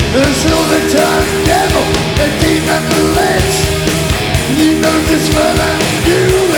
The silver-tongued devil, the demon lich. You know this fella, you